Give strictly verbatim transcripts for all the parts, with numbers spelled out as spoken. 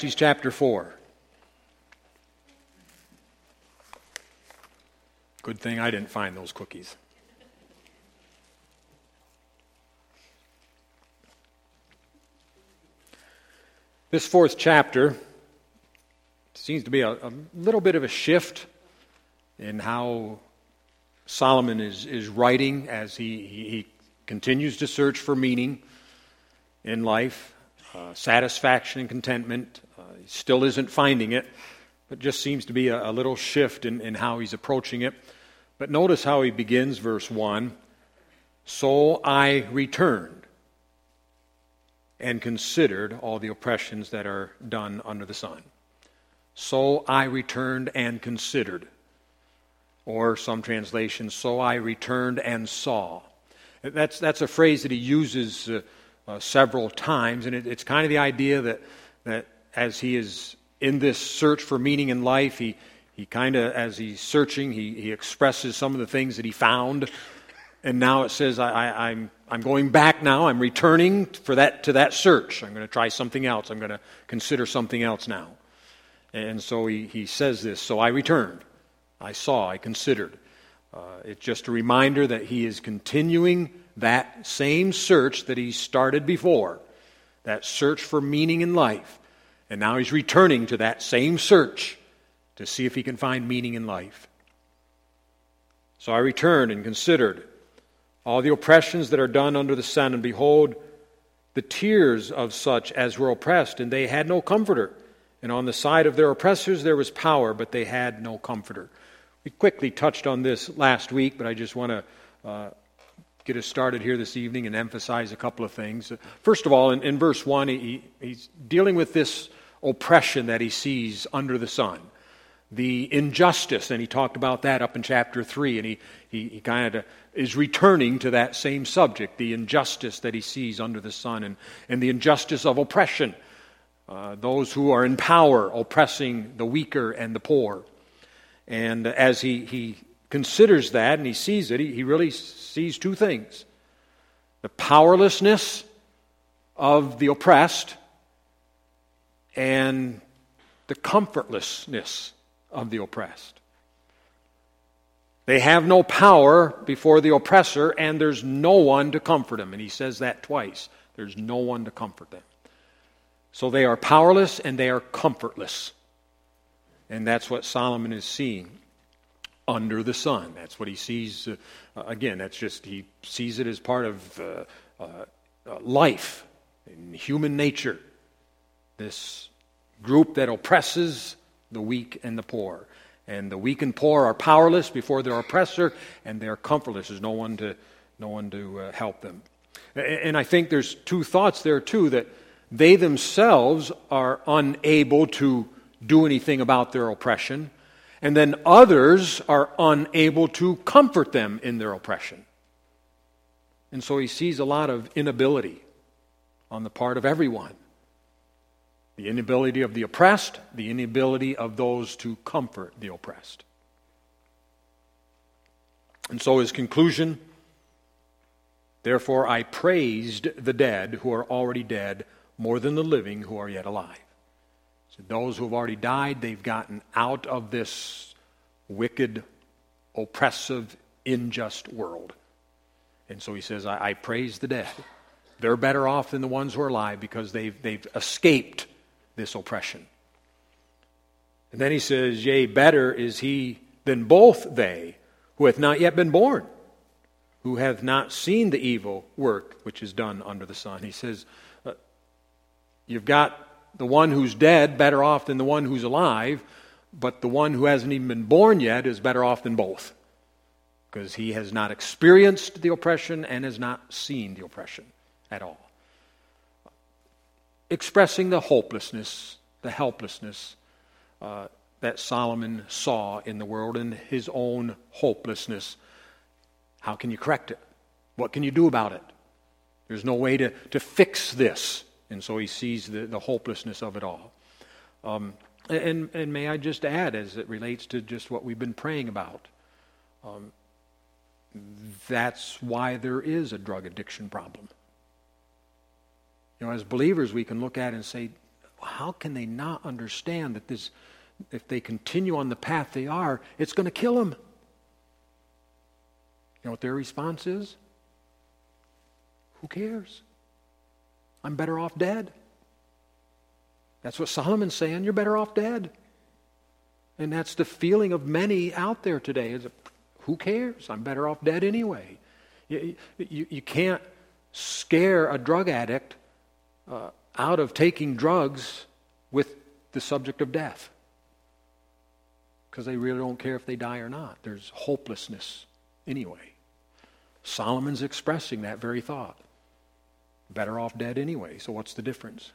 Chapter four. Good thing I didn't find those cookies. This fourth chapter seems to be a, a little bit of a shift in how Solomon is, is writing as he, he, he continues to search for meaning in life, uh, satisfaction and contentment. Uh, he still isn't finding it, but just seems to be a, a little shift in, in how he's approaching it. But notice how he begins verse one. So I returned and considered all the oppressions that are done under the sun. So I returned and considered. Or some translations, so I returned and saw. That's, that's a phrase that he uses uh, uh, several times, and it, it's kind of the idea that, that as he is in this search for meaning in life, he, he kind of, as he's searching, he, he expresses some of the things that he found. And now it says, I, I, I'm I'm going back now. I'm returning for that to that search. I'm going to try something else. I'm going to consider something else now. And so he, he says this. So I returned. I saw. I considered. Uh, it's just a reminder that he is continuing that same search that he started before. That search for meaning in life. And now he's returning to that same search to see if he can find meaning in life. So I returned and considered all the oppressions that are done under the sun, and behold, the tears of such as were oppressed, and they had no comforter. And on the side of their oppressors there was power, but they had no comforter. We quickly touched on this last week, but I just want to uh, get us started here this evening and emphasize a couple of things. First of all, in, in verse one, he, he's dealing with this oppression that he sees under the sun. The injustice, and he talked about that up in chapter three, and he, he, he kind of is returning to that same subject, the injustice that he sees under the sun, and, and the injustice of oppression, uh, those who are in power oppressing the weaker and the poor. And as he, he considers that and he sees it, he, he really sees two things. The powerlessness of the oppressed and the comfortlessness of the oppressed. They have no power before the oppressor, and there's no one to comfort them. And he says that twice. There's no one to comfort them. So they are powerless and they are comfortless. And that's what Solomon is seeing under the sun. That's what he sees. Uh, again, that's just, he sees it as part of uh, uh, uh, life and human nature. This group that oppresses the weak and the poor. And the weak and poor are powerless before their oppressor, and they are comfortless. There's no one to, no one to uh, help them. And I think there's two thoughts there too, that they themselves are unable to do anything about their oppression, and then others are unable to comfort them in their oppression. And so he sees a lot of inability on the part of everyone. The inability of the oppressed, the inability of those to comfort the oppressed. And so his conclusion, therefore I praised the dead who are already dead more than the living who are yet alive. So those who have already died, they've gotten out of this wicked, oppressive, unjust world. And so he says, I, I praise the dead. They're better off than the ones who are alive because they've, they've escaped this oppression. And then he says, yea, better is he than both they who hath not yet been born, who have not seen the evil work which is done under the sun. He says, uh, you've got the one who's dead better off than the one who's alive, but the one who hasn't even been born yet is better off than both, because he has not experienced the oppression and has not seen the oppression at all. Expressing the hopelessness, the helplessness uh, that Solomon saw in the world and his own hopelessness. How can you correct it? What can you do about it? There's no way to, to fix this. And so he sees the, the hopelessness of it all. Um, and, and may I just add, as it relates to just what we've been praying about, um, that's why there is a drug addiction problem. You know, as believers, we can look at it and say, how can they not understand that this, if they continue on the path they are, it's going to kill them? You know what their response is? Who cares? I'm better off dead. That's what Solomon's saying. You're better off dead. And that's the feeling of many out there today. Is who cares? I'm better off dead anyway. You, you, you can't scare a drug addict uh, out of taking drugs with the subject of death, because they really don't care if they die or not. There's hopelessness anyway. Solomon's expressing that very thought. Better off dead anyway, so what's the difference?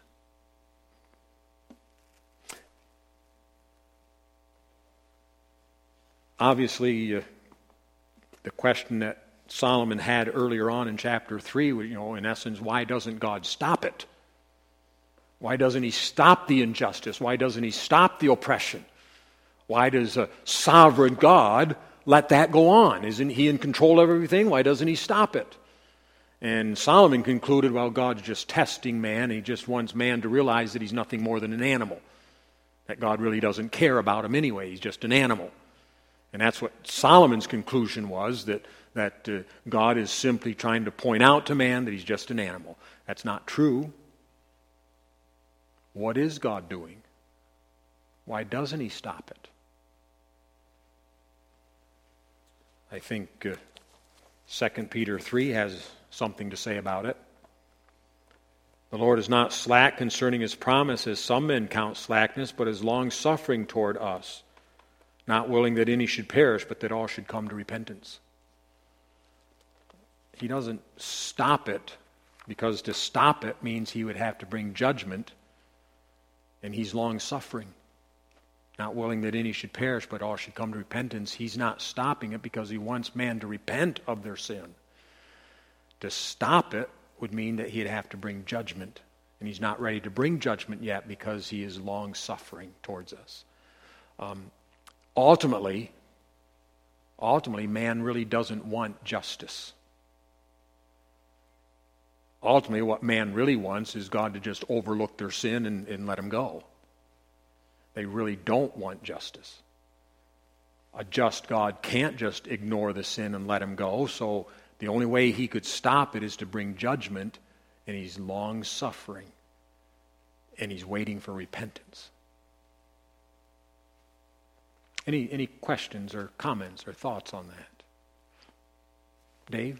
Obviously, uh, the question that Solomon had earlier on in chapter three, you know, in essence, why doesn't God stop it? Why doesn't he stop the injustice? Why doesn't he stop the oppression? Why does a sovereign God let that go on? Isn't he in control of everything? Why doesn't he stop it? And Solomon concluded, well, God's just testing man. He just wants man to realize that he's nothing more than an animal, that God really doesn't care about him anyway. He's just an animal. And that's what Solomon's conclusion was, that, that uh, God is simply trying to point out to man that he's just an animal. That's not true. What is God doing? Why doesn't he stop it? I think uh, Second Peter three has something to say about it. The Lord is not slack concerning his promise, as some men count slackness, but is long-suffering toward us, not willing that any should perish, but that all should come to repentance. He doesn't stop it, because to stop it means he would have to bring judgment, and he's long-suffering, not willing that any should perish, but all should come to repentance. He's not stopping it because he wants man to repent of their sin. To stop it would mean that he'd have to bring judgment, and he's not ready to bring judgment yet because he is long-suffering towards us. Um, ultimately, ultimately, man really doesn't want justice. Ultimately, what man really wants is God to just overlook their sin and, and let them go. They really don't want justice. A just God can't just ignore the sin and let them go, so the only way he could stop it is to bring judgment, and he's long-suffering, and he's waiting for repentance. Any, any questions or comments or thoughts on that? Dave?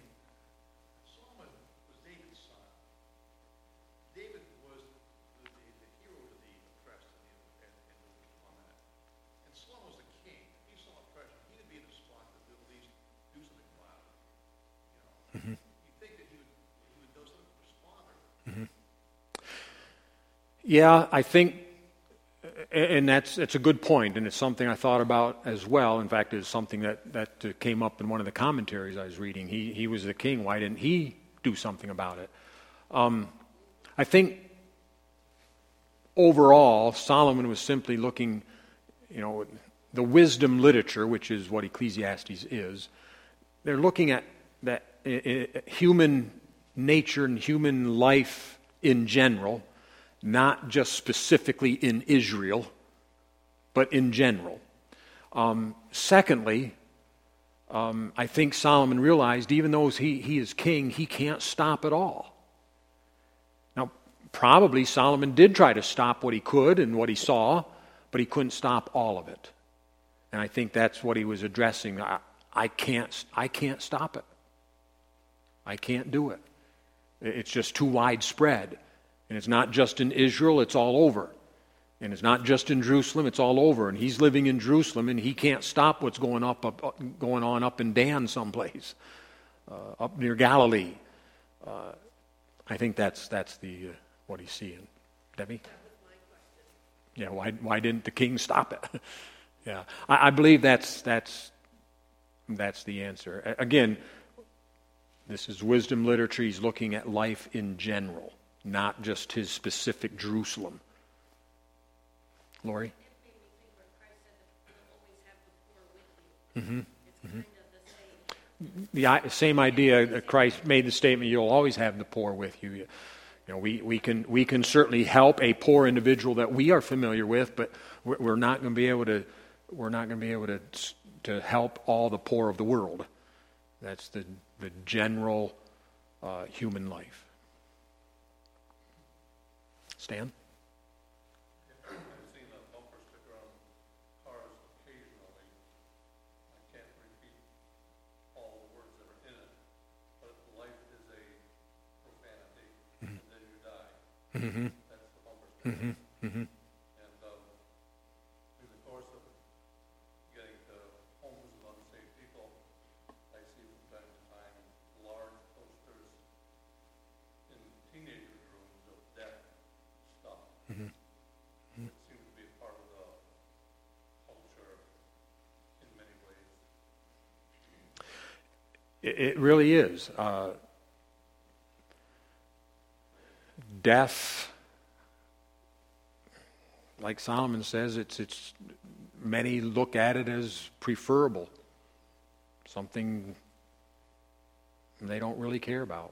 Yeah, I think, and that's it's a good point, and it's something I thought about as well. In fact, it's something that, that came up in one of the commentaries I was reading. He he was the king. Why didn't he do something about it? Um, I think overall, Solomon was simply looking, you know, the wisdom literature, which is what Ecclesiastes is. They're looking at that uh, uh, human nature and human life in general, not just specifically in Israel, but in general. Um, secondly, um, I think Solomon realized even though he, he is king, he can't stop it all. Now, probably Solomon did try to stop what he could and what he saw, but he couldn't stop all of it. And I think that's what he was addressing. I, I can't, I can't stop it. I can't do it. It's just too widespread. And it's not just in Israel, it's all over. And it's not just in Jerusalem, it's all over. And he's living in Jerusalem, and he can't stop what's going up, up going on up in Dan someplace, uh, up near Galilee. Uh, I think that's that's the uh, what he's seeing. Debbie? That was my question. Yeah, why why didn't the king stop it? yeah, I, I believe that's that's that's the answer. Again, this is wisdom literature. He's looking at life in general, not just his specific Jerusalem. Lori? Mm-hmm. Mm-hmm. The same idea. Christ made the statement, you'll always have the poor with you. You know, we, we can we can certainly help a poor individual that we are familiar with, but we're, we're not going to be able to we're not going to be able to to help all the poor of the world. That's the the general uh, human life. Stan? I've seen a bumper sticker on cars occasionally. I can't repeat all the words that are in it, but life is a profanity, mm-hmm. and then you die. Mm-hmm. That's the bumper sticker. Mm-hmm. Mm-hmm. And um, in the course of getting to homes of unsafe people, I see from time to time large posters in teenagers' rooms of death stuff. Mm-hmm. It seems to be a part of the culture in many ways. It, it really is. Uh, death, like Solomon says, it's it's many look at it as preferable, something they don't really care about.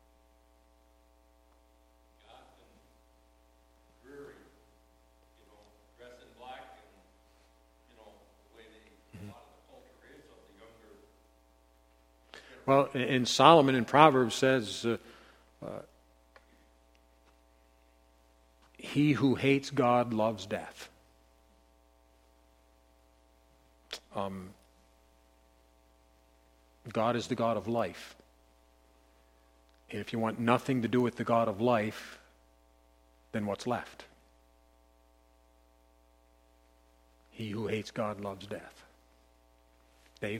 Well, in Solomon in Proverbs says, uh, uh, he who hates God loves death. Um, God is the God of life. And if you want nothing to do with the God of life, then what's left? He who hates God loves death. Dave?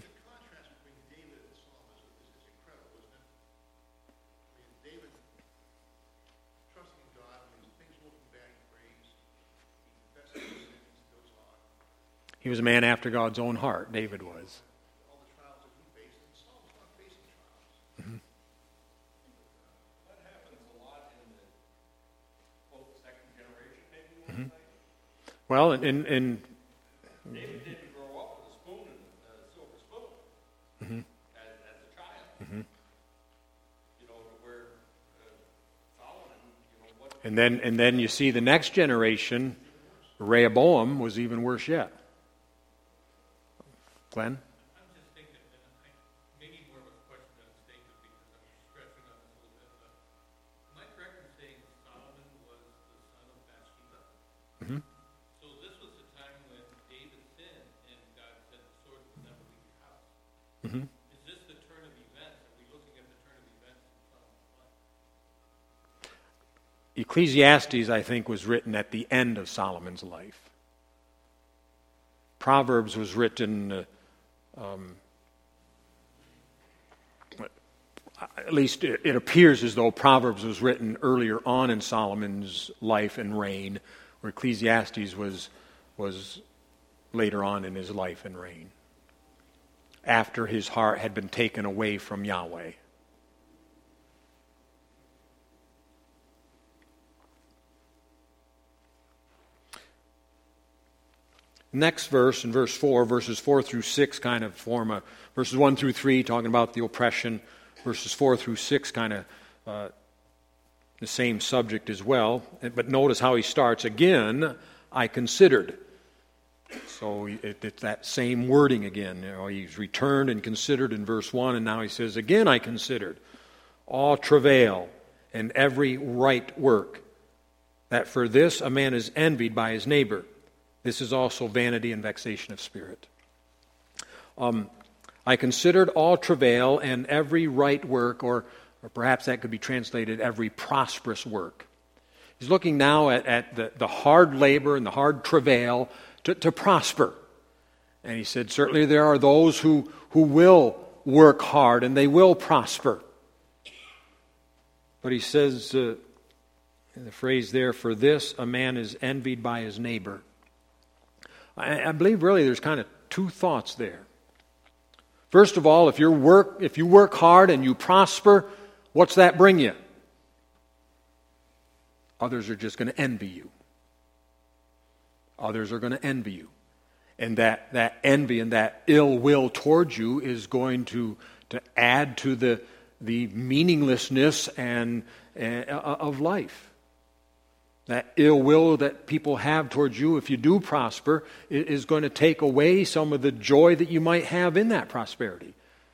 He was a man after God's own heart. David was. All the trials that he faced, and Saul's not facing trials. Mm-hmm. That happens a lot in the quote second generation, maybe you want Mm-hmm. to say. Well, in, in David didn't grow up with a spoon and a silver spoon mm-hmm. as, as a child. Mm-hmm. You know, where uh, Solomon, you know, what. and then and then you see the next generation, Rehoboam was even worse yet. Glenn? I'm just thinking, and I, maybe more of a question than a statement because I'm stressing on this a little bit, but am I correct in saying Solomon was the son of Bathsheba? Mm-hmm. So this was the time when David sinned and God said the sword will never leave your house. Mm-hmm. Is this the turn of events? Are we looking at the turn of events in Solomon's life? Ecclesiastes, I think, was written at the end of Solomon's life. Proverbs was written, uh, um, at least it, it appears as though Proverbs was written earlier on in Solomon's life and reign, where Ecclesiastes was was later on in his life and reign, after his heart had been taken away from Yahweh. Next verse, in verse four, verses four through six kind of form a, verses one through three talking about the oppression, verses four through six kind of uh, the same subject as well. But notice how he starts. Again, I considered. So it, it's that same wording again. You know, he's returned and considered in verse one, and now he says, again I considered all travail and every right work, that for this a man is envied by his neighbor. This is also vanity and vexation of spirit. Um, I considered all travail and every right work, or, or perhaps that could be translated every prosperous work. He's looking now at, at the, the hard labor and the hard travail to, to prosper. And he said, certainly there are those who, who will work hard and they will prosper. But he says, uh, in the phrase there, for this a man is envied by his neighbor. I believe really there's kind of two thoughts there. First of all, if you work if you work hard and you prosper, what's that bring you? Others are just going to envy you. Others are going to envy you. And that, that envy and that ill will towards you is going to, to add to the, the meaninglessness and, uh, of life. That ill will that people have towards you if you do prosper is going to take away some of the joy that you might have in that prosperity.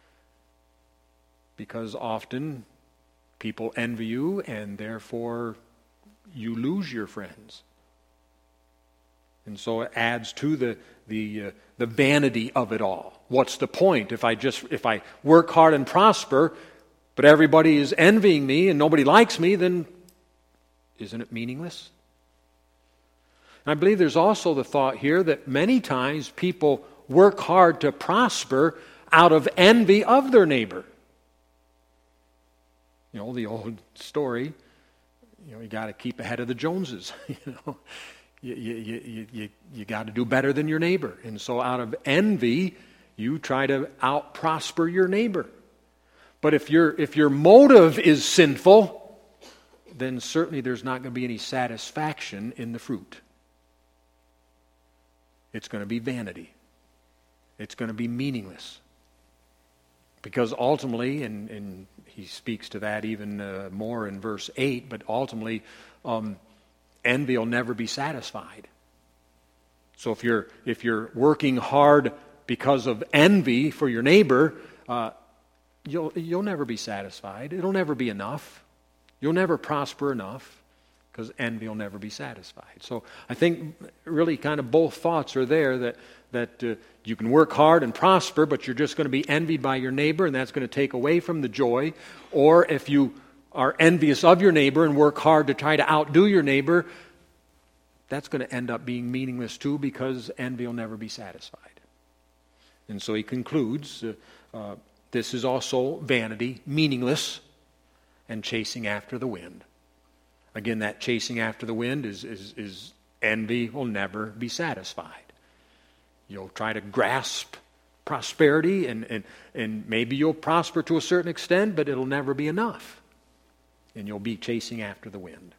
Because often people envy you and therefore you lose your friends. And so it adds to the the uh, the vanity of it all. What's the point if I just if I work hard and prosper, but everybody is envying me and nobody likes me, then isn't it meaningless? And I believe there's also the thought here that many times people work hard to prosper out of envy of their neighbor. You know, the old story, you know, you got to keep ahead of the Joneses, you know. You, you, you, you, you got to do better than your neighbor. And so out of envy, you try to out-prosper your neighbor. But if your if your motive is sinful, then certainly there's not going to be any satisfaction in the fruit. It's going to be vanity. It's going to be meaningless. Because ultimately, and, and he speaks to that even uh, more in verse eight, but ultimately, um, envy will never be satisfied. So if you're if you're working hard because of envy for your neighbor, uh, you'll you'll never be satisfied. It'll never be enough. You'll never prosper enough because envy will never be satisfied. So I think really kind of both thoughts are there that that uh, you can work hard and prosper, but you're just going to be envied by your neighbor, and that's going to take away from the joy. Or if you are envious of your neighbor and work hard to try to outdo your neighbor, that's going to end up being meaningless too, because envy will never be satisfied. And so he concludes, uh, uh, this is also vanity, meaningless, and chasing after the wind. Again, that chasing after the wind is, is, is envy will never be satisfied. You'll try to grasp prosperity, and, and, and maybe you'll prosper to a certain extent, but it'll never be enough. And you'll be chasing after the wind.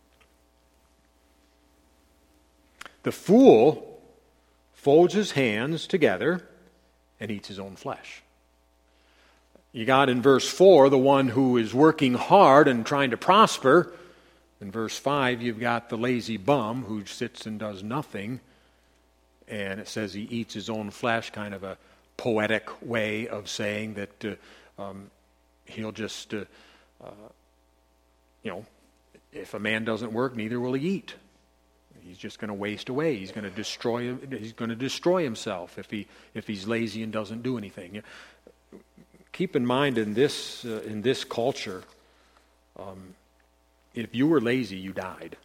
The fool folds his hands together and eats his own flesh. You got in verse four the one who is working hard and trying to prosper. In verse five, you've got the lazy bum who sits and does nothing. And it says he eats his own flesh, kind of a poetic way of saying that uh, um, he'll just, uh, uh, you know, if a man doesn't work, neither will he eat. He's just going to waste away. He's going to destroy. He's going to destroy himself if he if he's lazy and doesn't do anything. Keep in mind in this uh, in this culture, um, if you were lazy, you died.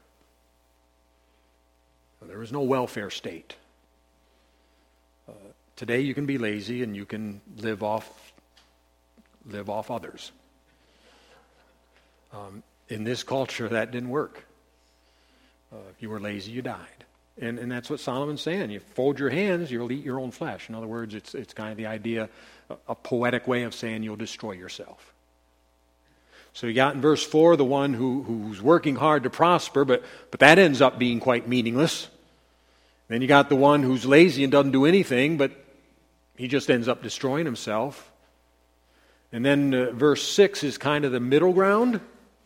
There was no welfare state. Uh, today, you can be lazy and you can live off live off others. Um, in this culture, that didn't work. Uh, if you were lazy, you died. And and that's what Solomon's saying. You fold your hands, you'll eat your own flesh. In other words, it's it's kind of the idea, a, a poetic way of saying you'll destroy yourself. So you got in verse four the one who who's working hard to prosper, but but that ends up being quite meaningless. Then you got the one who's lazy and doesn't do anything, but he just ends up destroying himself. And then uh, verse six is kind of the middle ground.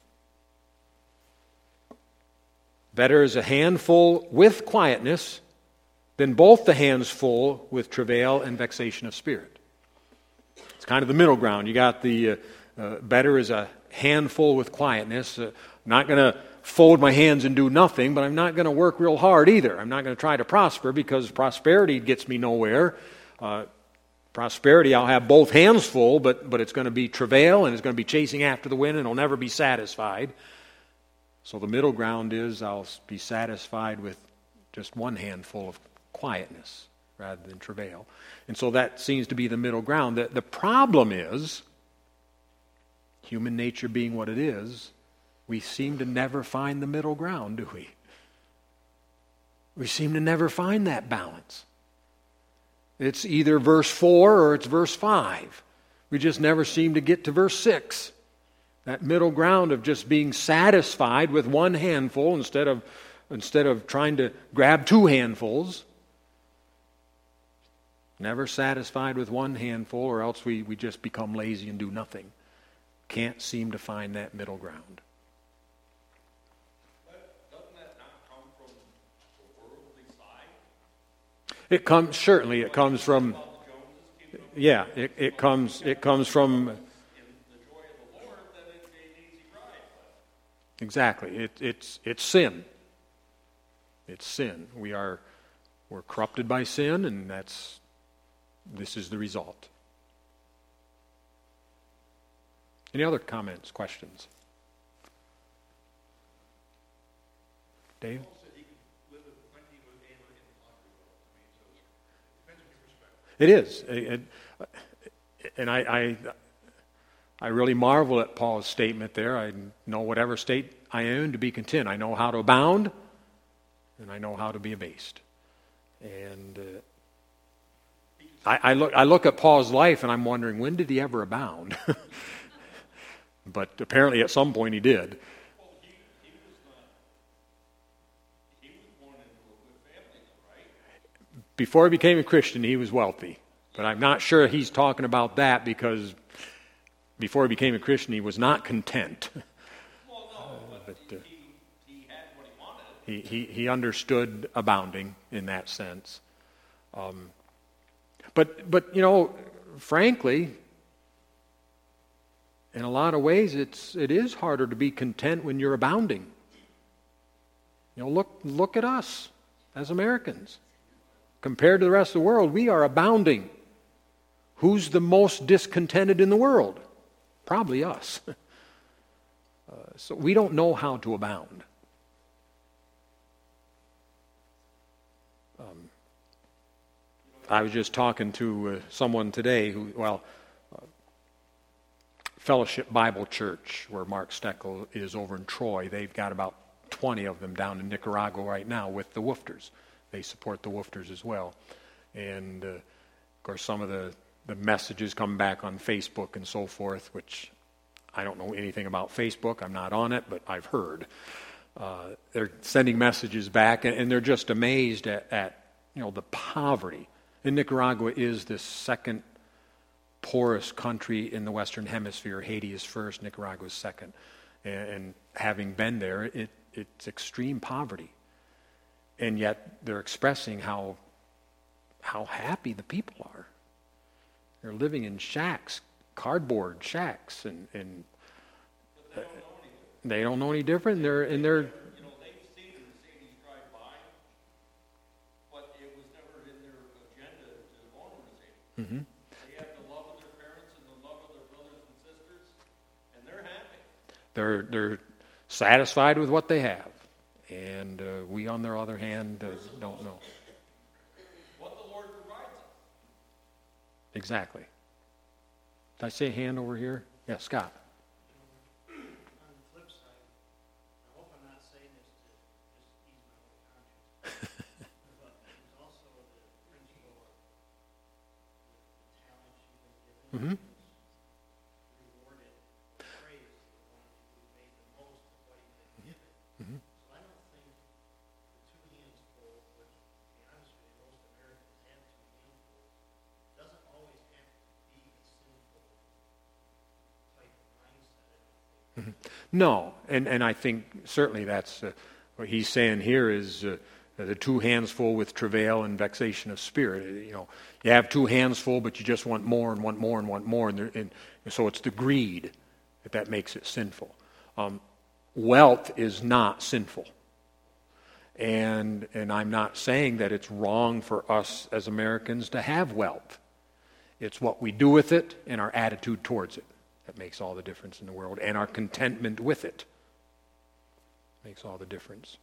Better is a handful with quietness than both the hands full with travail and vexation of spirit. It's kind of the middle ground. You got the uh, uh, better is a handful with quietness. Uh, I'm not going to fold my hands and do nothing, but I'm not going to work real hard either. I'm not going to try to prosper because prosperity gets me nowhere. Uh, prosperity, I'll have both hands full, but, but it's going to be travail and it's going to be chasing after the wind and I'll never be satisfied. So the middle ground is I'll be satisfied with just one handful of quietness rather than travail. And so that seems to be the middle ground. The, the problem is, human nature being what it is, we seem to never find the middle ground, do we? We seem to never find that balance. It's either verse four or it's verse five. We just never seem to get to verse six. That middle ground of just being satisfied with one handful instead of instead of trying to grab two handfuls. Never satisfied with one handful, or else we, we just become lazy and do nothing. Can't seem to find that middle ground. It comes, certainly it comes from, yeah, it, it comes, it comes from, exactly, it, it's, it's sin. It's sin. We are, we're corrupted by sin, and that's, this is the result. Any other comments, questions? Dave? It is. It, and I, I, I really marvel at Paul's statement there. I know whatever state I am in to be content. I know how to abound, and I know how to be abased. And uh, I, I look, I look at Paul's life, and I'm wondering, when did he ever abound? But apparently, at some point, he did. Before he became a Christian, he was wealthy. But I'm not sure he's talking about that, because before he became a Christian, he was not content. Well, no, but, but uh, he, he had what he wanted. he, he, he understood abounding in that sense. Um, but, but, you know, frankly, in a lot of ways, it's, it is harder to be content when you're abounding. You know, look, look at us as Americans. Compared to the rest of the world, we are abounding. Who's the most discontented in the world? Probably us. uh, so we don't know how to abound. Um, I was just talking to uh, someone today who, well, uh, Fellowship Bible Church, where Mark Steckel is over in Troy, they've got about twenty of them down in Nicaragua right now with the Woofters. They support the Woofters as well. And, uh, of course, some of the, the messages come back on Facebook and so forth, which I don't know anything about Facebook. I'm not on it, but I've heard. Uh, they're sending messages back, and, and they're just amazed at, at, you know, the poverty. And Nicaragua is the second poorest country in the Western Hemisphere. Haiti is first, Nicaragua is second. And, and having been there, it, it's extreme poverty. And yet they're expressing how how happy the people are. They're living in shacks, cardboard shacks, and, and uh, they don't know any different. They're and they're. You know, they've seen the Mercedes drive by, but it was never in their agenda to own a Mercedes. Mm-hmm. They have the love of their parents and the love of their brothers and sisters, and they're happy. They're they're satisfied with what they have. And uh, we, on the other hand, uh, don't know. What the Lord provides us. Exactly. Did I see a hand over here? Yeah, Scott. On the flip side, I hope I'm not saying this to just ease my own conscience, but there's also the principle of the talents you've been given, Mm-hmm. rewarded, praise the ones who made the most of what you've been given. Mm-hmm. So I don't think the two hands full, which, to be honest with you, most Americans have two handfuls, doesn't always have to be a sinful type of mindset, I don't think. No, and, and I think certainly that's uh, what he's saying here is uh, the two hands full with travail and vexation of spirit. You know, you have two hands full, but you just want more and want more and want more, and, there, and so it's the greed that that makes it sinful. Um, wealth is not sinful, and and I'm not saying that it's wrong for us as Americans to have wealth. It's what we do with it and our attitude towards it that makes all the difference in the world, and our contentment with it makes all the difference.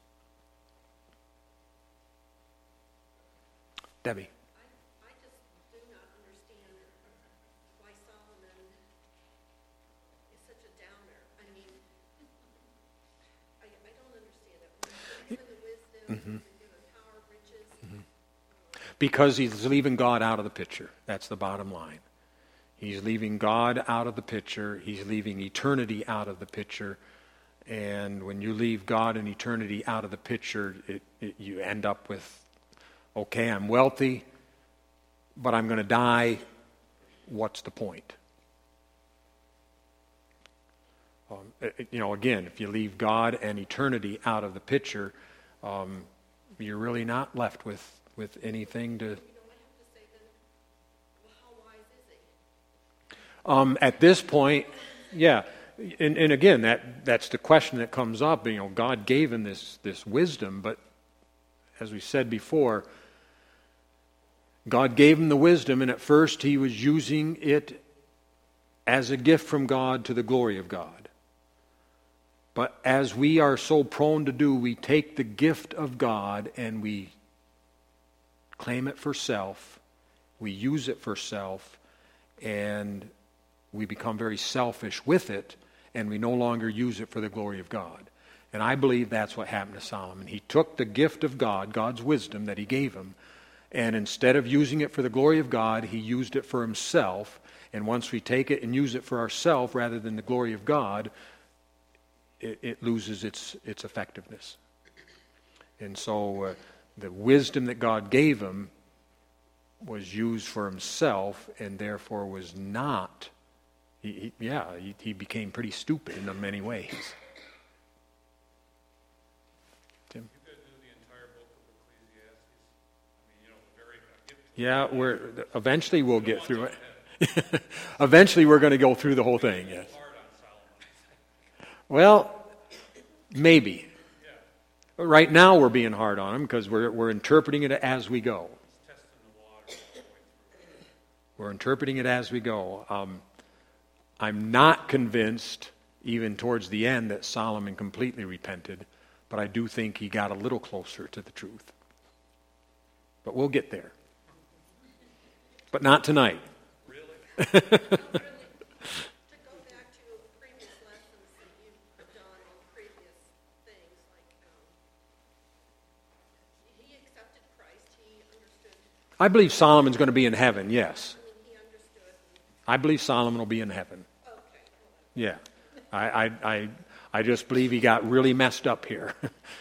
Debbie. I, I just do not understand why Solomon is such a downer. I mean, I, I don't understand it. When he's given the wisdom, Mm-hmm. he's been given power, riches. Because he's leaving God out of the picture. That's the bottom line. He's leaving God out of the picture. He's leaving eternity out of the picture. And when you leave God and eternity out of the picture, it, it, you end up with, okay, I'm wealthy, but I'm going to die. What's the point? Um, it, you know, again, if you leave God and eternity out of the picture, um, you're really not left with with anything to... You know, I have to say then, well, how wise is he? Um, at this point, yeah, and, and again, that, that's the question that comes up. You know, God gave him this, this wisdom, but as we said before, God gave him the wisdom, and at first he was using it as a gift from God to the glory of God. But as we are so prone to do, we take the gift of God and we claim it for self, we use it for self, and we become very selfish with it, and we no longer use it for the glory of God. And I believe that's what happened to Solomon. He took the gift of God, God's wisdom that he gave him, and instead of using it for the glory of God, he used it for himself. And once we take it and use it for ourselves rather than the glory of God, it, it loses its, its effectiveness. And so uh, the wisdom that God gave him was used for himself and therefore was not, he, he, yeah, he, he became pretty stupid in many ways. Tim? You could do the entire book of Ecclesiastes. I mean, you know, very... Yeah, we're, eventually we'll get through it. Eventually we're going to go through the whole thing, yes. Well, maybe. But right now we're being hard on him because we're, we're interpreting it as we go. We're interpreting it as we go. Um, I'm not convinced, even towards the end, that Solomon completely repented, but I do think he got a little closer to the truth. But we'll get there. But not tonight. To go back to previous lessons that you've done on previous things, like um, he accepted Christ, he understood, I believe Solomon's going to be in heaven, yes. I mean, he understood. I believe Solomon will be in heaven. Okay. Yeah. I, I, I, I just believe he got really messed up here.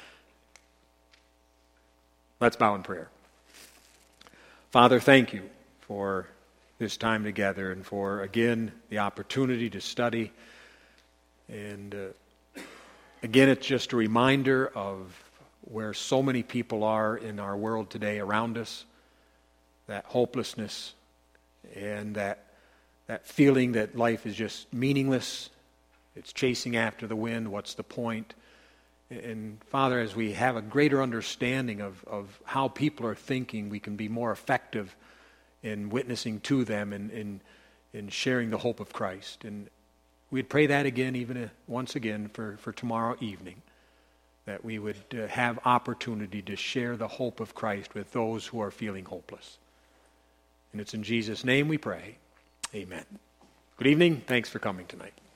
Let's bow in prayer. Father, thank you for this time together and for, again, the opportunity to study. And uh, again, it's just a reminder of where so many people are in our world today around us, that hopelessness and that that feeling that life is just meaningless. It's chasing after the wind. What's the point? And Father, as we have a greater understanding of, of how people are thinking, we can be more effective in witnessing to them and in, in sharing the hope of Christ. And we'd pray that again, even uh, once again, for, for tomorrow evening, that we would uh, have opportunity to share the hope of Christ with those who are feeling hopeless. And it's in Jesus' name we pray. Amen. Good evening. Thanks for coming tonight.